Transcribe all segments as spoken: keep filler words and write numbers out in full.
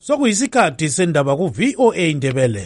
Sokuyisikhathi sendaba ku V O A Ndebele.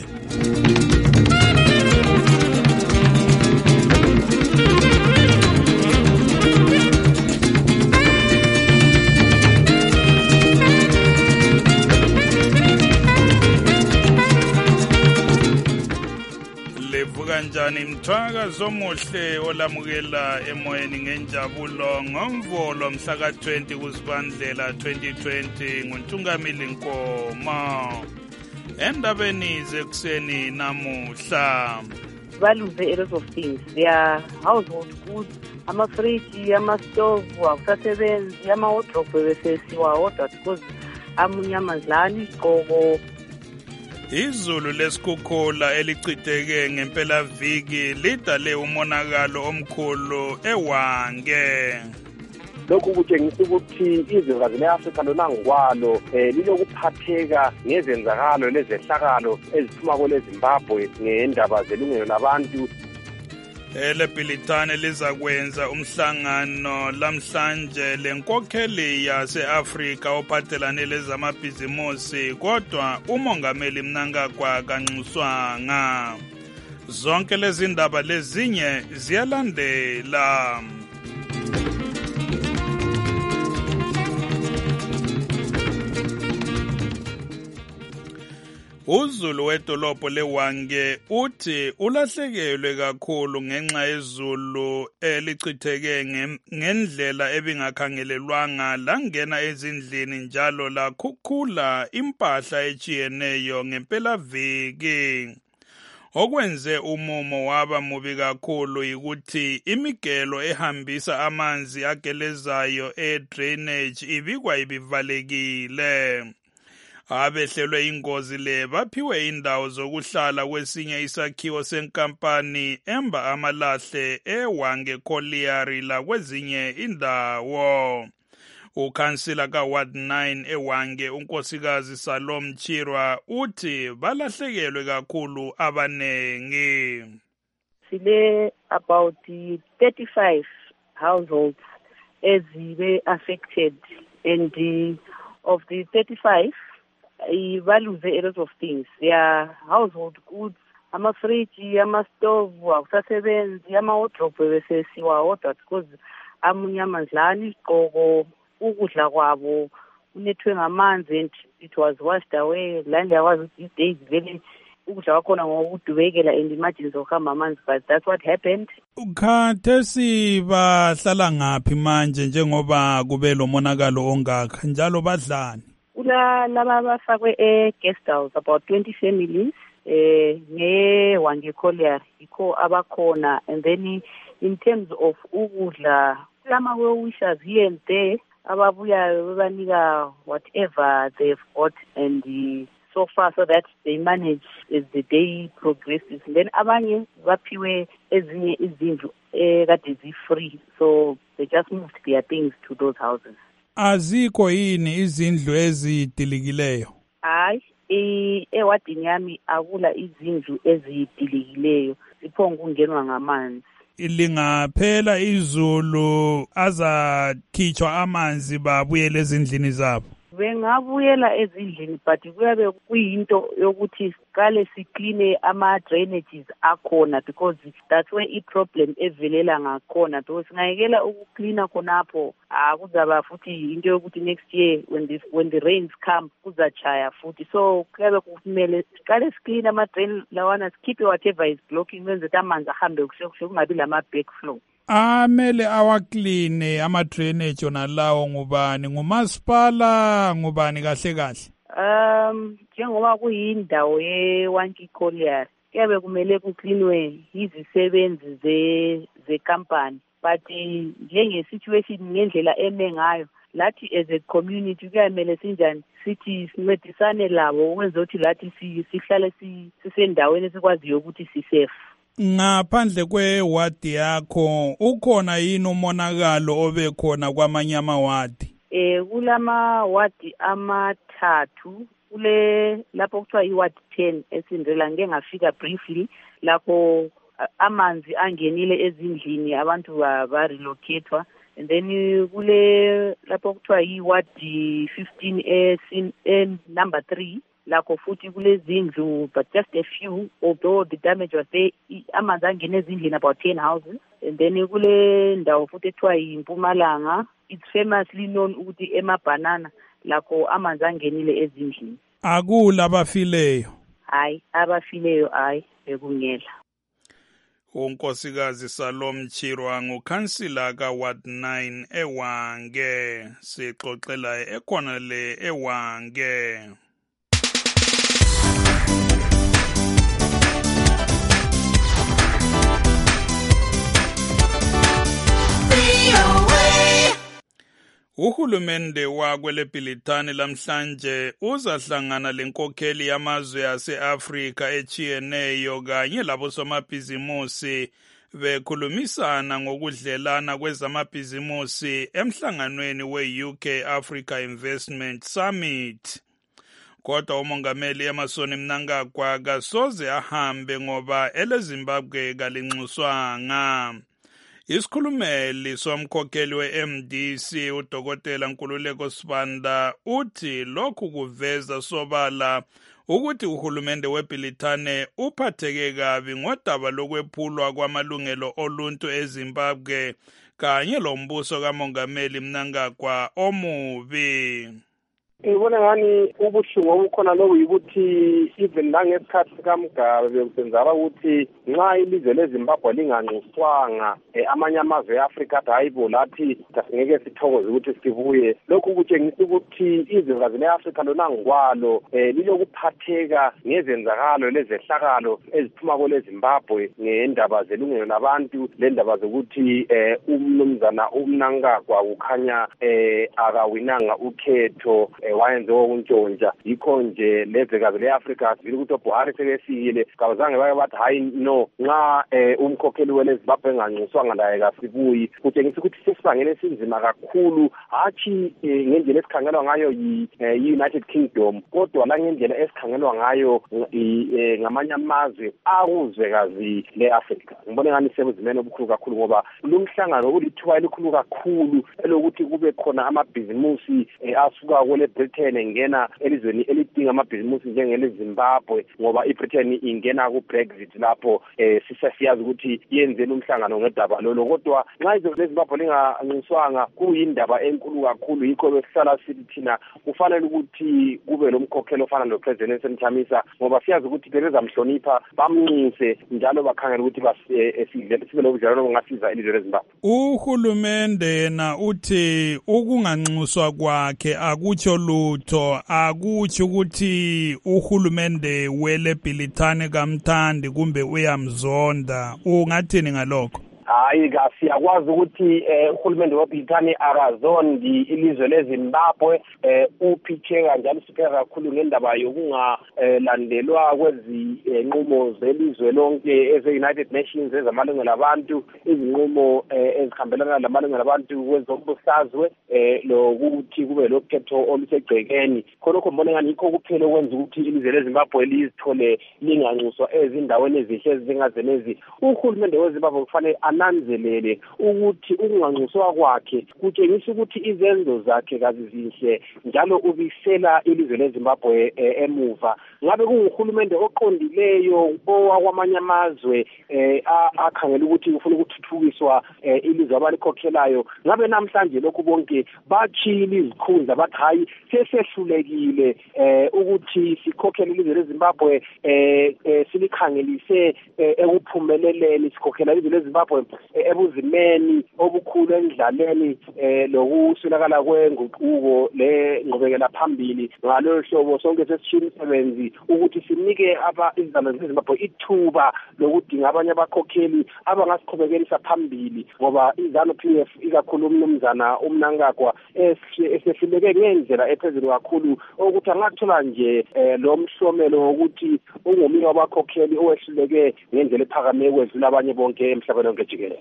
Kanjani mthwaka zomuhle olamukela emoyeni ngenjabulo ngomvolo mhla ka twenty kuZibandlela twenty twenty nguNtungamili Nkomo. Endabeni zekuseni namuhla, baluze a lot of things. Their household goods, ama-fridge, ama-stove, akusasebenzi, ama-wardrobe bese siwawodwa because amunye amazlana isigqoko. Izulu lesikhukhula elichitheke ngempela viki lidale umonakalo omkhulu eWange. Lokhu kutshengisa ukuthi izwekazi le-Afrika lona ngokwalo eh lilokuphatheka ngezenzakalo lezehlakalo eziphuma kule Zimbabwe ngendaba zelungelo labantu. Ele Bhilitane lizakwenza umhlangano lamhlanje lenkokheli yase-Afrika ophathelane lezamabhizimusi, kodwa umongameli Mnangagwa kanxuswanga. Zonke lezi ndaba lezinye ziyalandela. Uzulu wedolobho leWange uthi ulahlekelwe kakhulu ngenxa yezulu elichitheke ngendlela ebingakhangelelwanga langena ezindlini njalo lakhukhula impahla etshiyeneyo ngempela viki. Okwenze umumo waba mubi kakhulu yikuthi imigelo ehambisa amanzi agelezayo e-drainage ibikwa ibivalekile. Abehlelwe ingozi le baphiwe indawo zokuhlala kwesinye isakhiwo senkampani emba amalahle eWange Colliery la kwezinye indawo. Ukhansila ka-Ward nine eWange unkosikazi Salom Chirwa uthi balahlekelwe kakhulu abanengi. Sile about thirty-five households ezibe affected, and the, of the thirty-five baluze a lot of things. Their household goods, ama-fridge, ama-stove, akusasebenzi, ama-wardrobe bese siwawodwa because amunye amazlana isigqoko, ukudla kwabo unethwe ngamanzi and it was washed away. Land yakwazi ukuthi these days vele ukudla kwakhona ngokudubekela and imagine zokuhamba amanzi, but that's what happened. Khathesi bahlala ngaphi manje njengoba kube lo monakalo ongaka njalo badlani? Kula laba bafakwe e-guest house about twenty families eh ngeWange Colliery ikho abakhona, and then in terms of ukudla lama well-wishers here and there ababuya bebanika whatever they've got, and the, so far so that they manage as the day progresses. Then abanye baphiwe ezinye izindlu ekade zi-free, so they just moved their things to those houses. Azikho yini izindlu ezidilikileyo? Hayi, ewadini yami akula izindlu ezidilikileyo, ziphonga ungenwa ngamanzi. Lingaphela izulu azakhitshwa amanzi babuyele ezindlini zabo? Bengabuyela ezindlini, but kuyabe kuyinto yokuthi kale sikline ama-drainages akhona, because that's where i-problem evelela ngakhona. Because singayekela ukuklina khonapho akuzaba futhi into yokuthi next year when the, when the rains come kuzachaya futhi. So kuyabe kumele kale sikline ama-drain lawana, sikhiphe whatever is blocking wenze ukuthi amanzi ahambe kuhle kuhle kungabi lama-backflow. Amele awakline ama-drainage onalawo ngubani? Ngumasipala ngubani kahle kahle? Um, njengoba kuyindawo yeWange Colliery kuyabe kumele kuklinwe izisebenzi ze ze-company, but njenge-situation ngendlela eme ngayo lathi as a community kuyamele sinjani sithi sincedisane labo ukwenza ukuthi lathi sihlale sisendaweni esikwaziyo ukuthi sisafe. Ngaphandle kwewadi yakho ukhona yini umonakalo obekhona kwamanye amawadi? Eh kulama wadi amathathu, kule lapho kuthiwa iward ten eSindela ngeke ngafika briefly lapho amanzi angenile ezindlini abantu ba relocatwa, and then uh, kule lapho kuthiwa yi-ward fifteen eh, eh, number three lakho futhi kulezindlu but just a few, although the damage was there. Amanzi angene ezindlini about ten houses. And then kule ndawo futhi ethiwa yiMpumalanga, it's famously known ukuthi emaBanana lakho amanzi angenile ezindlini. Akula abafileyo? Hayi, abafileyo hayi bekungela. uNkosikazi Salom Chirwa ngukhansila kaWard nine eWange, sixoxela ekhona le eWange. Uhulumende wakwele Bhilitane lamhlanje uzahlangana lenkokheli yamazwe ase-Afrika echiyeneyo kanye labosomabhizimusi bekhulumisana ngokudlelana kwezamabhizimusi emhlanganweni we-U K Africa Investment Summit. Kodwa umongameli Emmerson Mnangagwa kasoze ahambe ngoba eleZimbabwe kalinxuswanga. Isikhulumeli somkhokheli we-M D C uDokotela Nkululeko Sibanda uthi lokhu kuveza sobala ukuthi uhulumende weBhilitane uphatheke kabi ngodaba lokwephulwa kwamalungelo oluntu eZimbabwe kanye lombuso kamongameli Mnangagwa omubi. Ngibona ngani ubuhlungu obukhona lobu yikuthi even langesikhathi sikaMgabe bekusenzaba ukuthi nxa ilizwe leZimbabwe linganxuswanga amanye amazwe eAfrika athi hayibo lathi asingeke sithokoze ukuthi sibuye. Lokhu kutshengisa ukuthi izwekazi leAfrika lona ngokwalo lilokuphatheka ngezenzakalo lezehlakalo eziphuma kweleZimbabwe ngendaba zelungelo labantu lendaba zokuthi umnumzana uMnangagwa kukhanya akawinanga ukhetho wayenze okuntshontsha. Yikho nje lezwekazi leAfrika zile ukuthi uBuhari sebefikile kabazange baye bathi hayi no nxa umkhokheli weleZimbabwe enganxuswanga laye kasibuyi. Kutshengisa ukuthi sesibangene esinzima kakhulu, hatshi ngendlela esikhangelwa ngayo yi-United Kingdom kodwa la ngendlela esikhangelwa ngayo ngamanye amazwe akuzwekazi leAfrika. Ngibona ngani sebuzimene obukhulu kakhulu ngoba lumhlangano ulithuba elikhulu kakhulu elokuthi kube khona amabhizimusi asuka kwele Britain engena elizweni elidinga amabhizimusi njengeleZimbabwe ngoba iBritain ingena ku-Brexit lapho sisasiyazi ukuthi yenzele umhlangano ngedaba lolo. Kodwa nxa izwe leZimbabwe linganxuswanga kuyindaba enkulu kakhulu. Yikho besihlala sithi thina kufanele ukuthi kube lomkhokheli ofana noPresident Nelson Chamisa ngoba siyazi ukuthi bezamhlonipha bamnxuse njalo bakhangela ukuthi sibe lobudlelwano obungasiza ilizwe leZimbabwe. Uhulumende yena uthi ukunganxuswa kwakhe akutsho lutho, akutsho ukuthi uhulumende wele Bhilitane kamthandi kumbe uyamzonda. Ungathini ngalokho? Hayi kasiyakwazi ukuthi uhulumende weBhilitane akazondi ilizwe leZimbabwe, uphitheka njalo sipheka kakhulu ngendaba yokungalandelwa kwezinqumo zelizwe lonke eze-United Nations ezamalungelo abantu, izinqumo ezihambelana lamalungelo abantu kwezombusazwe lokuthi kube lokhetho olusegcekeni. Khonokho mbona ngani yikho kuphela okwenza ukuthi ilizwe leZimbabwe lizithole linganxuswa ezindaweni ezihle ezingazenezi. Uhulumende weZimbabwe kufanele ananzelele ukuthi ukunganxuswa kwakhe kutshengisa ukuthi izenzo zakhe kazizinhle njalo ubisela ilizwe leZimbabwe emuva. Ngabe kunguhulumende oqondileyo owakwamanye amazwe akhangela ukuthi ufuna ukuthuthukiswa ilizwe abalikhokhelayo, ngabe namhlanje lokhu bonke bachili izikhundla bathi hayi sesehlulekile ukuthi sikhokhele ilizwe leZimbabwe silikhangelise ekuphumeleleni, sikhokhela ilizwe leZimbabwe ebuzimeni obukhulu endlaleni lokuswelakala kwenguquko lengqubekela phambili. Ngalolu hlobo sonke sesishini imisebenzi ukuthi sinike izizalwane zeZimbabwe ithuba lokudinga abanye abakhokheli abangasiqhubekelisa phambili ngoba iZANU P F ikakhulu umnumzana uMnangagwa esefileke ngendlela ephezulu kakhulu ukuthi angathola nje lo mhlomelo wokuthi ungomunye wabakhokheli owehluleke ngendlela ephakame kwedlula abanye bonke emhlabeni wonke jikelele.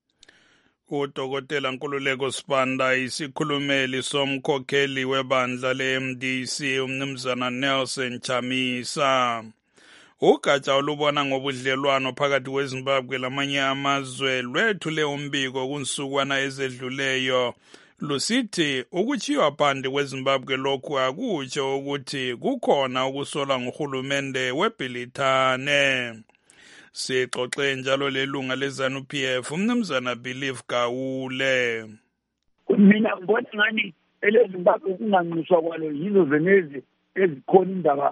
uDokotela Nkululeko Sibanda, isikhulumeli somkhokheli webandla le-M D C umnumzana Nelson Chamisa. Ugatsha olubona ngobudlelwano phakathi kweZimbabwe lamanye amazwe lwethule umbiko kunsukwana ezedluleyo lusithi ukuchiywa phandle kweZimbabwe lokhu akutsho ukuthi kukhona ukusola nguhulumende weBrithani. Sixoxe njalo lelunga leZANU-P F umnumzana Believe Gawule. Mina ngibona ngani eleZimbabwe kunganxuswa kwalo yizo zenezi ezikhona indaba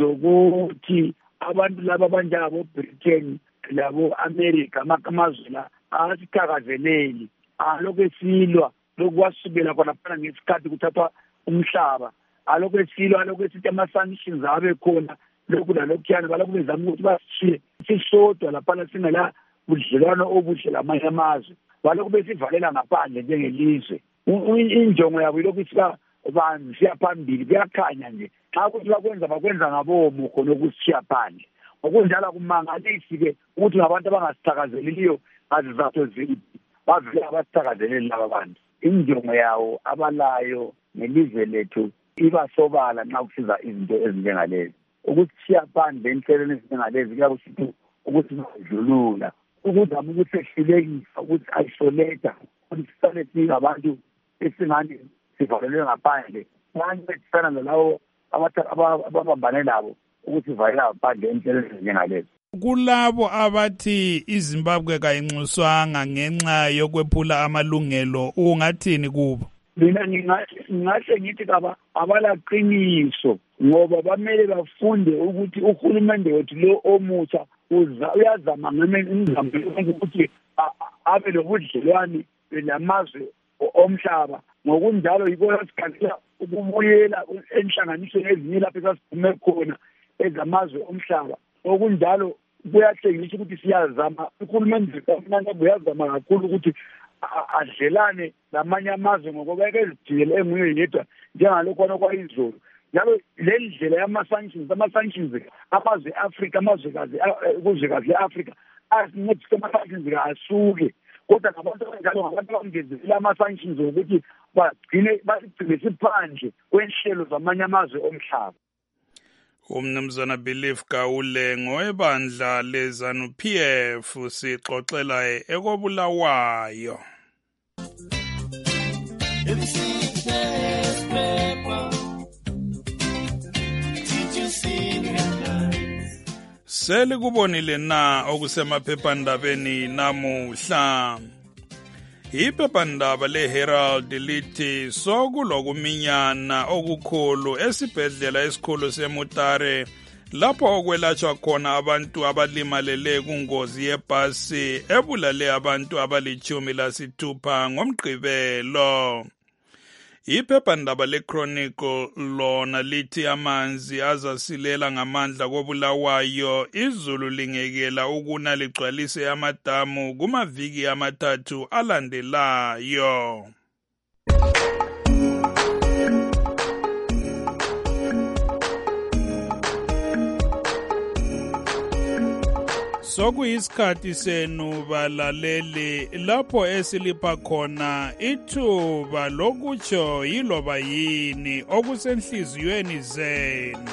zokuthi abantu laba abanjengabo Britain labo America amazwe la asithakazeleli alokho esilwa lokwasubela khona phana ngesikhathi kuthathwa umhlaba alokho esilwa alokho esithi ama-sanctions abe khona lokhu nalokhuyana balokhu bezama ukuthi basishiye sisodwa laphana singela budlelwano obuhle lamanye amazwe balokhu besivalela ngaphandle njengelizwe. Injongo yabo ilokhu isika bantu siya phambili kuyakhanya nje xa ukuthi bakwenza bakwenza ngabomo khona ukusishiya phandle. Okunjalo kumangalisi-ke ukuthi ngabantu abangasithakazeleliyo ngazizathu ziphi bavele abasithakazeleli laba bantu. Injongo yawo abalayo nelizwe lethu ibasobala nxa kusiza izinto ezinjengalezi. Ukusishiya phandle enhlelweni ezinjengalezi kuyakusithi ukuthi badlulula ukuzama ukuthi ehlulekisa ukuthi isolate ukuthi sisale singabantu esingani sivalelwe ngaphandle abanye bethana nalawo ababambane labo ukuthi sivalela ngaphandle enhlelweni ezinjengalezi. Kulabo abathi iZimbabwe kayinxuswanga ngenxa yokwephula amalungelo ungathini kubo? Mina ngingahle ngithi kaba abalaqiniso ngoba bamele bafunde ukuthi uhulumende wethu lo omutsha uyazama ngemizamo ukuthi abe lobudlelwane lamazwe omhlaba. Ngokunjalo yikho sikhathela ukubuyela enhlanganisweni ezinye lapho esasiphume khona ezamazwe omhlaba. Okunjalo kuyatshengisa ukuthi siyazama uhulumende kaMnandi uyazama kakhulu ukuthi adlelane lamanye amazwe ngoba ekezidile enguye yedwa njengalokho kwayizolo. Njalo le ndlela yama-sanctions ama-sanctions amazwe e-Afrika amazwekazi kuzwekazi le-Afrika asincedise ama-sanctions asuke kodwa ngabantu abanjalo ngabantu abangezelela ama-sanctions ukuthi bagcine basigcine siphandle kwenhlelo zamanye amazwe omhlaba. Umnumzana Believe Gawule ngowebandla leZANU-P F sixoxela ekobulawayo. Seli kubonile na okusemaphephandabeni namuhla. Iphephandaba leHerald lithi sokulokuminyana okukhulu esibhedlela esikhulu seMutare lapho okwelatshwa khona abantu abalimalele kungozi yebhasi ebulale abantu abalichumi lasithupha ngomgqibelo. Iphephandaba leChronicle lona lithi amanzi azasilela ngamandla kobulawayo izulu lingekela ukuna ligcwalise amadamu kumaviki amathathu alandelayo. Sokuyisikhathi senu balaleli lapho esilipha khona ithuba lokutsho yiloba yini okusenhliziyweni zenu.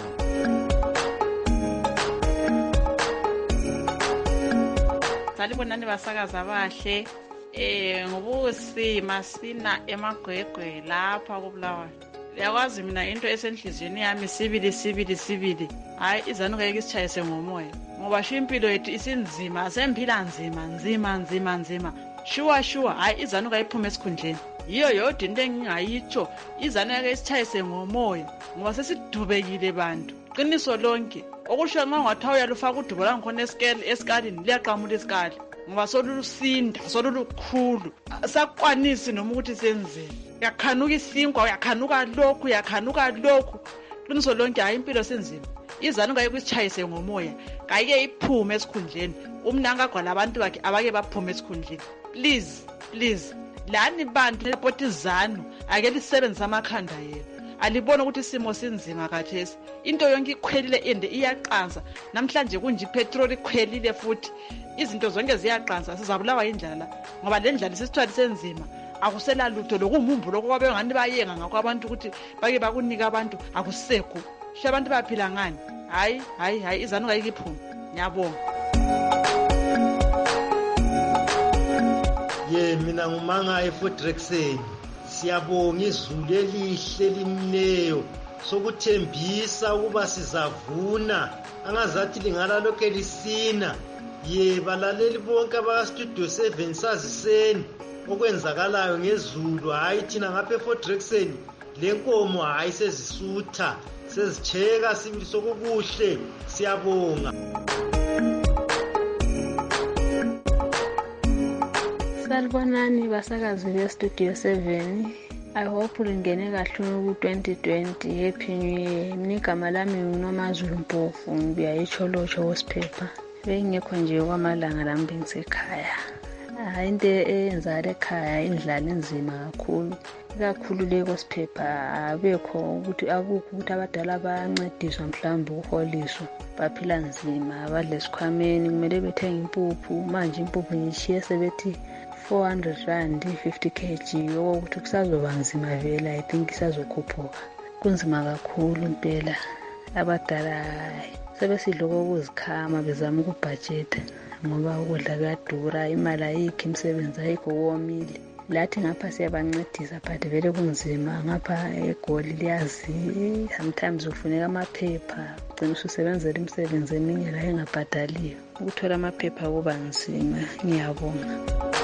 Salibonani basakaza bahle eh ngobusi masina emagwegwe lapha kubulawayo. Yakwazi mina into esenhliziyweni yami sibili sibili sibili hayi izanu ngeke isitshayise ngomoya ngoba shimpilo yethu isinzima asemphila nzima nzima nzima nzima shuwa shuwa hayi izanu kayiphume esikhundleni yiyo yodwa into engingayitsho izanu ngeke isitshayise ngomoya ngoba sesidubekile bantu qiniso lonke okusho nxa ngathiwa uyalufaka udubo langikhona esikali esikalini liyaqamula isikali ngoba solulusinda solulukhulu sakwanisi noma ukuthi senzeni yakhanuka isinkwa uyakhanuka lokhu uyakhanuka lokhu qiniso lonke hayi impilo senzima izanu ngeke isitshayise ngomoya kayike iphume esikhundleni umnanga kwala abantu bakhe abake baphume esikhundleni. Please please lani bantu lepoti izanu ake lisebenzisa amakhanda yenu alibona ukuthi isimo sinzima kathesi into yonke ikhwelile ende iyaqansa namhlanje kunje ipetrol ikhwelile futhi izinto zonke ziyaqansa sizabulawa indlala ngoba le ndlala sisithwali senzima akusela lutho lokungumbu lokho kwabengani bayenga ngakho abantu ukuthi bake bakunika abantu akusekho abantu baphila ngani hayi hayi hayi izanuka ikiphuma. Ngiyabonga. Ye mina nguMangayi Fredrickson. Siyabonga izulu elihle limneyo sokuthembisa ukuba sizavuna angazathi lingala lokho lisina. Ye balaleli bonke aba Studio seven saziseni okwenzakalayo ngezulu. Hayi thina ngapha eFredrickson lenkomo hayi sezisutha sezicheka sibili sokubuhle. Siyabonga. Salibonani basakazi be-Studio seven. I hope lingene kahle ku twenty twenty. Happy New Year. Mina igama lami nguNomazulu Mpofu, ngibuya eCholotsho Hospital. Bengekho nje kwamalanga lami bengisekhaya. Hayi into eyenzakala ekhaya indlala enzima kakhulu. Kakhulu le hospital abekho ukuthi akukho ukuthi abadala bayancediswa mhlawumbe ukuholiswa. Baphila nzima badle esikhwameni kumele bethenge impuphu. Manje impuphu ngishiye sebethi four hundred rand fifty kilograms ukuthi kusazoba nzima vele. I think isazokhuphuka. Kunzima kakhulu impela. Abadala sebesidla ukuzikhama bezama ukubudget ngoba ukudla kuyadura, imali ayikho, imisebenzi ayikho, womile. Lathi ngapha siyabancedisa but vele kunzima ngapha eGoli liyazi. Sometimes ufuneka amaphepha ugcina usebenzela imisebenzi eminye la engabhadaliyo. Ukuthola amaphepha kuba nzima. Ngiyabonga.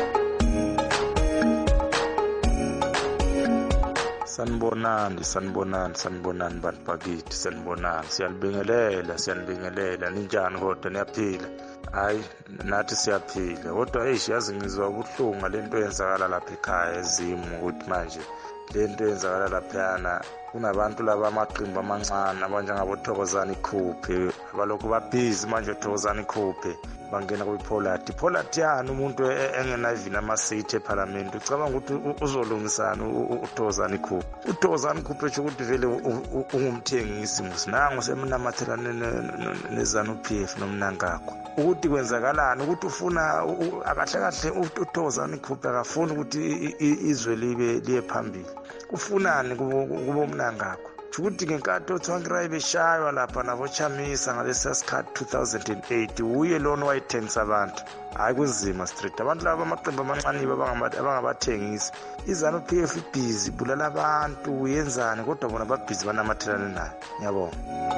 Sanibonani, sanibonani, sanibonani bantu bakithi, sanibonani. Siyalibingelela, siyanibingelela. Ninjani kodwa niyaphila? Hayi nathi siyaphila. Kodwa eish yazi ngizwa ubuhlungu lento yenzakala lapha ekhaya ezimu ukuthi manje lento yenzakala laphana kunabantu laba amaqembu amancane abanjengabo Thokozani Khuphe abalokhu babhizi manje Thokozani Khuphe bangena kwiPolati. Polati yani umuntu engenayivina amasithi eParliament. Ucabanga ukuthi uzolungisana uThokozani Khuphe? uThokozani Khuphe esho ukuthi vele ungumthengisi musinango seminamathela neZanu-P F nomnankakho. Ukuthi kwenzakalani ukuthi ufuna akahle kahle uThokozani Khuphe akafuni ukuthi izwe libe liye phambili. Ufunani kubo mnangakho? Ukuthi ngenkathi uThwangirayi beshaywa lapha nabo Chamisa ngalesa sikhathi two thousand eight uye lona wayithengisa abantu. Hayi kunzima street. Abantu laba amaqembu amancane abangabathengisi. iZanu-P F ibhizi bulala abantu yenzani kodwa bona babhizi banamathelane nayo. Ngiyabonga.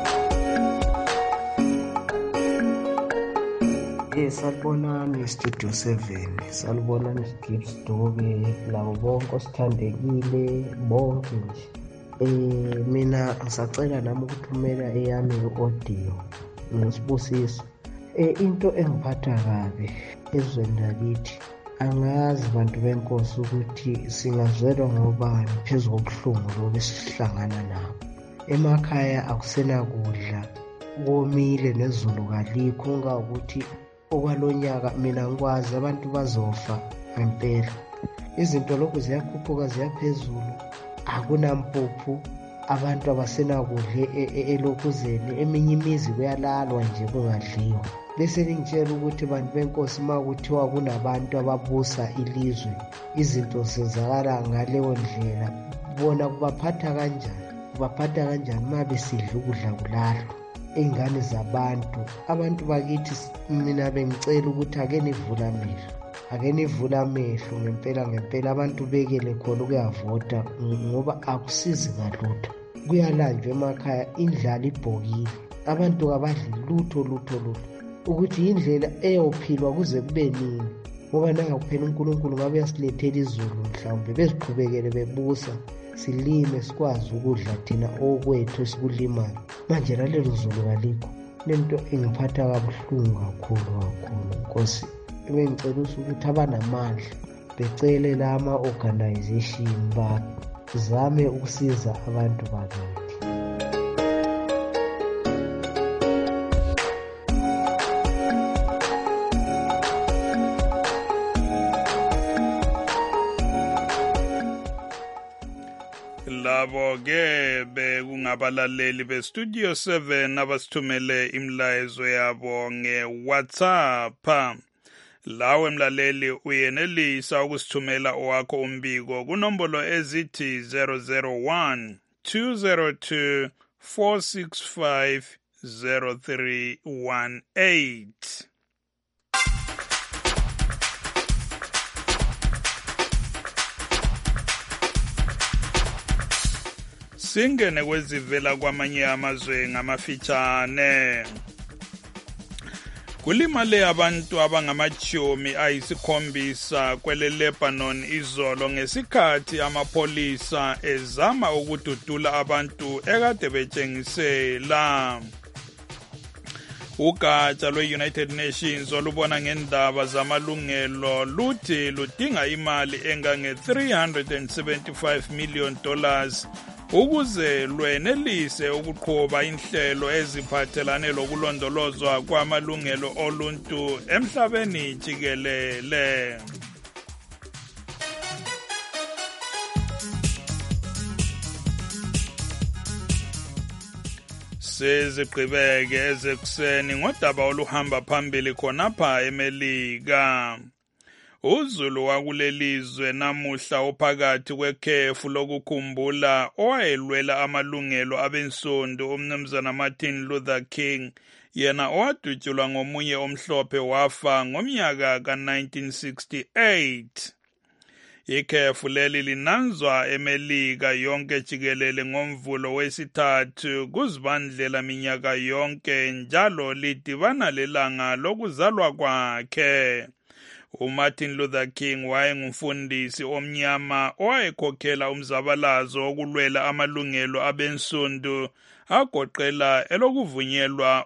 Yes, salibonani Studio seven. Salibonani Gibbs Dobe labo bonke osithandekile bonke nje. Eh mina ngisacela nami ukuthumela eyami audio ngosibusiso. Eh into engiphatha kabi ezweni lakithi angazi bantu benkosi ukuthi singazwelwa ngobani phezulu kobuhlungu lobu esihlangana nabo. Emakhaya akusena kudla, komile nezulu kalikho ngokuthi okwalonyaka mina ngikwazi abantu bazofa ngempela. Izinto lokhu ziyakhuphuka ziyaphezulu. Akunampuphu, abantu abasenakudle elokuzeni, eminye imizi kuyalalwa nje kungadliwa. Bese ngitshela ukuthi bantu benkosi makuthiwa kunabantu ababusa ilizwe izinto sezakala ngaleyo ndlela, bona kubaphatha kanjani? Kubaphatha kanjani mabe sidla ukudla kulalo ingane zabantu? Abantu bakithi mina bengicela ukuthi ake nivula amehlo, ake nivula amehlo ngempela ngempela. Abantu bekele khona ukuyavota ngoba akusizi ngalutho. Kuyalanjwa emakhaya, indlala ibhokile, abantu kabadli lutho lutho lutho. Ukuthi indlela eyophilwa kuze kube nini ngoba nangakuphela uNkulunkulu ngabe yasilethela izulu mhlawumbe beziqhubekele bebusa silime sikwazi ukudla thina okwethu esikulimayo. Manje nalelo zulu kalikho. Lento engiphatha kabuhlungu kakhulu kakhulu Nkosi. Bengicela ukuthi abanamandla becele lama organization bazame ukusiza abantu bakithi. Labo ke bekungabalaleli beStudio seven abasithumele imlayezo yabo ngeWhatsApp. Lawe mlaleli uyenelisa ukusithumela owakho umbiko kunombolo ezithi zero zero one two zero two four six five zero three one eight. Singene kwezivela kwamanye amazwe ngamafitshane. Kulimale abantu abangamatshomi ayisikhombisa kwele Lebanon izolo ngesikhathi amapolisa ezama ukududula abantu ekade betshengisela. Ugatsha lwe-United Nations olubona ngendaba zamalungelo luthi ludinga imali engange three hundred seventy-five million dollars ukuze lwenelise ukuqhuba inhlelo eziphathelane lokulondolozwa kwamalungelo oluntu emhlabeni jikelele. Sizigqibeke ezekuseni ngodaba oluhamba phambili khonapha eMelika. uZulu wakulelizwe namuhla ophakathi kwekhefu lokukhumbula owayelwela amalungelo abensundu umnumzana Martin Luther King, yena owadutshulwa ngomunye omhlophe wafa ngomnyaka ka nineteen sixty-eight. Ikhefu leli linanzwa eMelika yonke jikelele ngomvulo wesithathu kuzibandlela minyaka yonke njalo lidibana lelanga lokuzalwa kwakhe. uMartin Luther King wayengumfundisi omnyama owayekhokhela umzabalazo wokulwela amalungelo abensundu agoqela elokuvunyelwa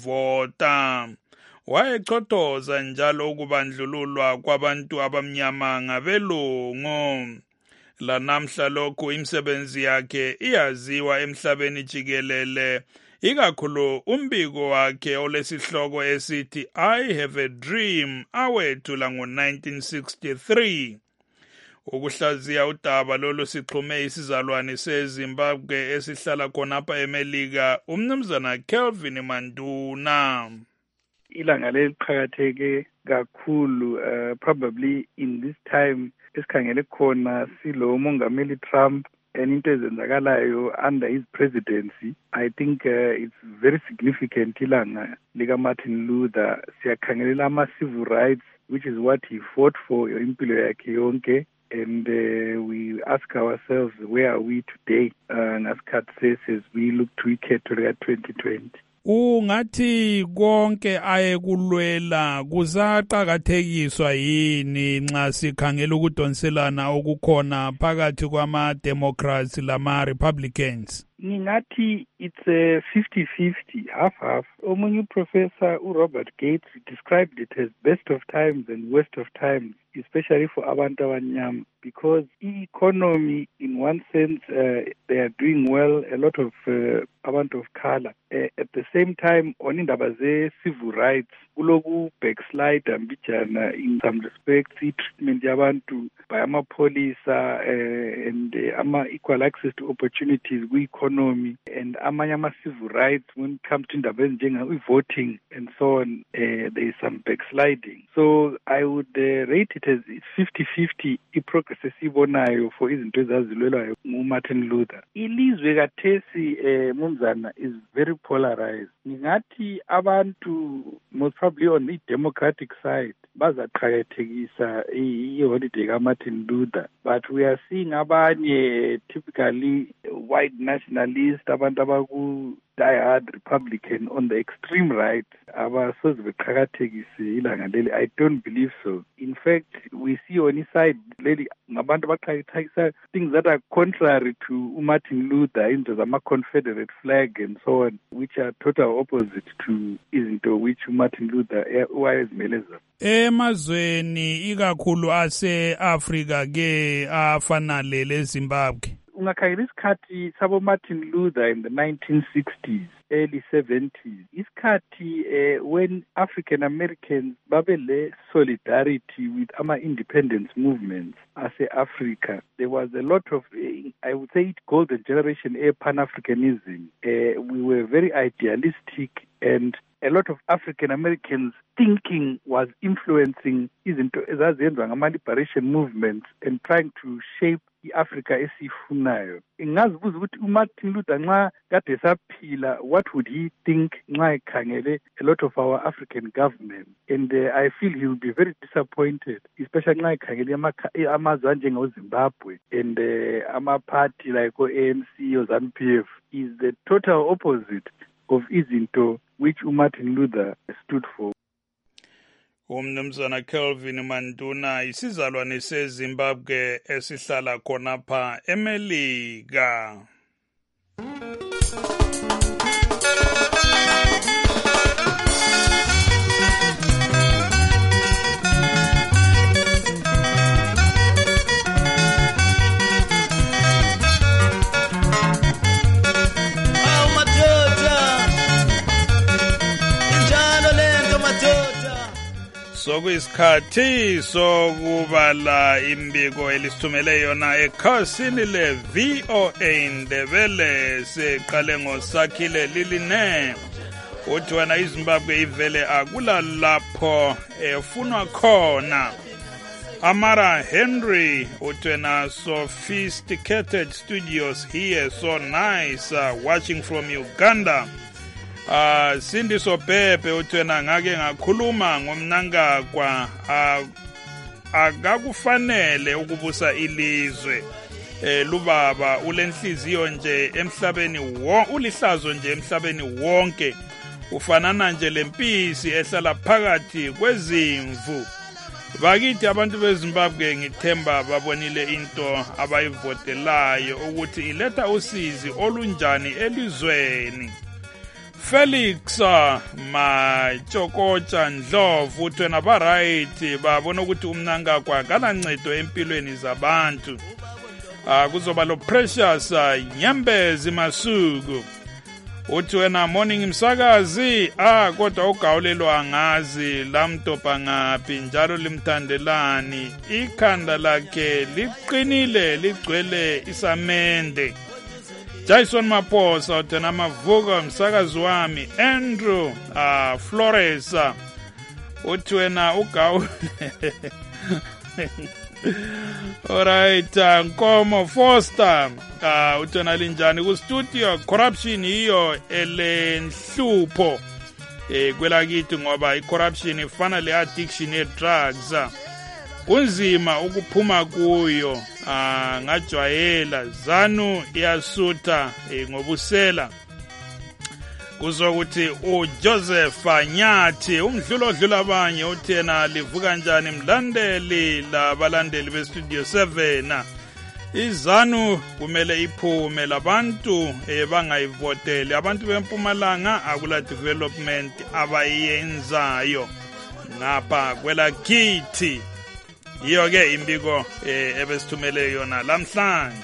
ukuvota. Wayechothoza njalo ukubandlululwa kwabantu abamnyama ngabelungu. Lanamhla lokhu imisebenzi yakhe iyaziwa emhlabeni jikelele, ikakhulu umbiko wakhe olesihloko esithi I Have a Dream awethula ngo nineteen sixty-three. Ukuhlaziya udaba lolu sixhume isizalwane seZimbabwe esihlala khonapha eMelika, umnumzana Kelvin Manduna. Ilanga leliqhakatheke kakhulu, uh, probably in this time esikhangele khona silo mongameli Trump and into ezenzakalayo under his presidency. I think uh, it's very significant ilanga lika Martin Luther. Siyakhangelela ama-civil rights, which is what he fought for impilo yakhe yonke. And uh, we ask ourselves, where are we today? Uh, as Kat says, as we look to ikhetho lika twenty twenty. Ungathi konke ayekulwela kusaqakathekiswa yini nxa sikhangela ukudonselana okukhona phakathi kwama-Democrats lama-Republicans? Ngingathi it's a fifty-fifty, half-half. Omunye uprofessor uRobert Gates described it as best of times and worst of times, especially for abantu abanyama, because economy, in one sense, uh, they are doing well, a lot of uh, abantu of color. Uh, at the same time, on indaba ze-civil rights, kuloku backslide ambijana in some respects, i-treatment yabantu by amapolisa uh, and uh, ama-equal access to opportunities ku-economy and amanye ama-civil rights when it comes to indaba ezinjenga-voting and so on, uh, there is some backsliding. So I would uh, rate it as fifty-fifty i-progress esibonayo for izinto ezazilwelwayo ngu-Martin Luther. Ilizwe kathesi uh, mumzana is very polarized. Ngingathi abantu most probably on the Democratic side bazaqhakathekisa i-holiday ka-Martin Luther, but we are seeing abanye typically white nationalists, abantu abaku die-hard Republican on the extreme right, abasoze beqhakathekise ilanga leli. I don't believe so. In fact, we see on his side leli ngabantu abaqhakathekisa things that are contrary to Martin Luther, into zama-Confederate flag and so on, which are total opposite to izinto which Martin Luther wayezimele zona. Emazweni ikakhulu ase-Afrika ke afana leZimbabwe, ungakhangela isikhathi sabo Martin Luther in the nineteen sixties, early seventies, isikhathi uh, when African Americans babele solidarity with ama-independence movements ase-Africa. There was a lot of, uh, I would say, golden generation, a Pan-Africanism. Uh, we were very idealistic, and a lot of African Americans thinking was influencing izinto ezaziyenziwa ngama-liberation movements and trying to shape i-Africa esifunayo. Ingazibuza ukuthi uMartin Luther nxa kade saphila, what would he think nxa ekhangele a lot of our African government? And uh, I feel he will be very disappointed, especially nxa ekhangele amazwe anjengo-Zimbabwe and uh, ama-party like o-A N C or ZANU P F is the total opposite of izinto which uMartin Luther stood for. Umnumzana Kelvin Manduna isizalwane seZimbabwe esihlala khonapha eMelika. Sokuyisikhathi sokubala imbiko elisithumele yona ekhasini le-V O A Ndebele seqale ngoSakhile Liline. Uthi wena iZimbabwe ivele akula lapho efunwa khona. Amara Henry uthi wena sophisticated studios here, so nice, uh, watching from Uganda. Ah uh, Cindy Sopepe uthena ngake ngakhuluma ngomnangagwa akakufanele ukubusa ilizwe eh lubaba ulenhliziyo nje emhlabeni wo ulihlazo nje emhlabeni wonke ufanana nje lempisi ehlala phakathi kwezimvu. Bakithi abantu beZimbabwe ngithemba babonile into abayivotelayo ukuthi iletha usizi olunjani elizweni. Felix uh, Machokocha Ndlovu uthena ba right babona ukuthi umnangagwa kanancedo empilweni zabantu. Ah uh, kuzoba lo Precious uh, Nyembezi Masuku uthi wena morning msakazi ah kodwa ugawulelwa ngazi lamtopa ngaphi njalo limthandelani ikhanda lakhe liqinile ligcwele isamende. Jason Maposa uthena mavuka msakazi wami Andrew uh, Flores uthi wena ugawule. Alright, uh, Nkomo Foster uh, uthena linjani ku studio. Corruption iyo elenhlupho eh kwela kithi ngoba i-corruption ifana le addiction ye drugs. Kunzima ukuphuma kuyo. Ah ngajwayela ZANU iyasutha eh, ngobusela kuzokuthi uJoseph Nyathi umdlulo dlula abanye uthena livuka kanjani mlandeli labalandeli bestudio seven. iZANU kumele iphume labantu ebangayivoteli abantu beMpumalanga akula development abayenzayo ngapha kwela kithi. Iyo ke imbiko eh, ebesithumele yona lamhlanje.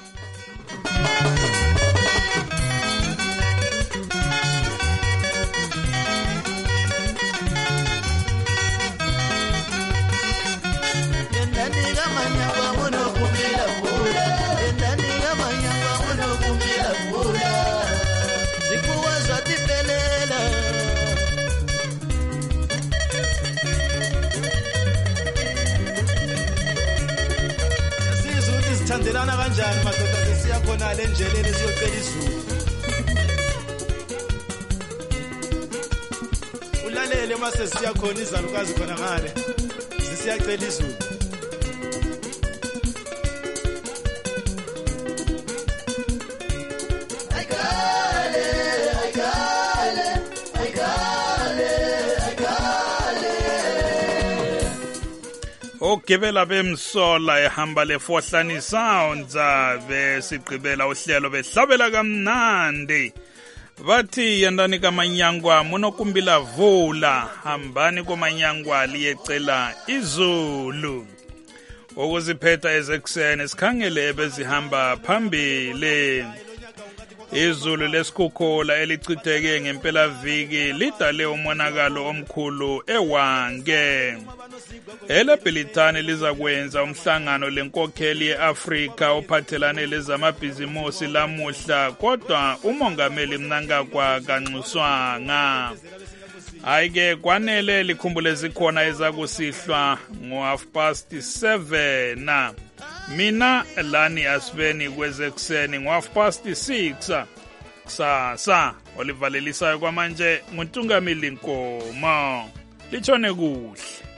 Thandelana kanjani madoda sesiya khona le ndleleni siyocela izulu. Ulalele mase siya khona izalukazi khona ngale. Sisiyacela izulu. Ayikale ayikale ayikale ayikale. Ogibela bemsola ehamba lefohlani sounds besigqibela uhlelo behlabela kamnandi. Bathi yandani kamanyangwa munokumbila vula hambani komanyangwa liyecela izulu. Ukuziphetha ezekuseni sikhangele ebezihamba phambili. Izulu lesikhukhula elichitheke ngempela viki lidale umonakalo omkhulu ewange. Elebhilithani lizakwenza umhlangano lenkokheli yeAfrika ophathelane lezamabhizimusi lamuhla kodwa umongameli Mnangagwa kanxuswanga. Hayi-ke kwanele likhumbule zikhona ezakusihlwa ngo-half past seven. Mina lani asibeni kwezekuseni ngo-half past six. Kusasa olivalelisayo kwamanje nguNtungamili Nkomo. Litshone kuhle.